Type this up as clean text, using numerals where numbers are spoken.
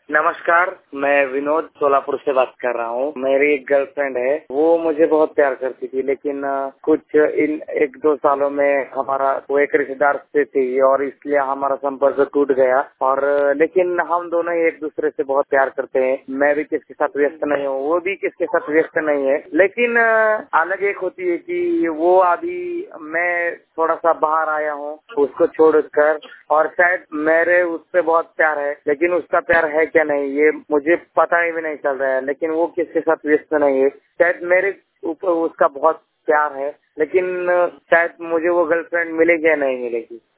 नमस्कार, मैं विनोद सोलापुर से बात कर रहा हूँ। मेरी एक गर्लफ्रेंड है, वो मुझे बहुत प्यार करती थी, लेकिन कुछ इन 1-2 सालों में हमारा वो एक रिश्तेदार से थी और इसलिए हमारा संपर्क टूट गया। और लेकिन हम दोनों ही एक दूसरे से बहुत प्यार करते हैं। मैं भी किसके साथ व्यस्त नहीं हूँ, वो भी किसके साथ व्यस्त नहीं है। लेकिन अलग एक होती है कि वो अभी मैं थोड़ा सा बाहर आया हूँ उसको छोड़कर, और शायद मेरे उससे बहुत प्यार है, लेकिन उसका प्यार है क्या नहीं ये मुझे पता ही भी नहीं चल रहा है। लेकिन वो किसके साथ व्यस्त नहीं है। शायद मेरे ऊपर उसका बहुत प्यार है, लेकिन शायद मुझे वो गर्लफ्रेंड मिलेगी या नहीं मिलेगी।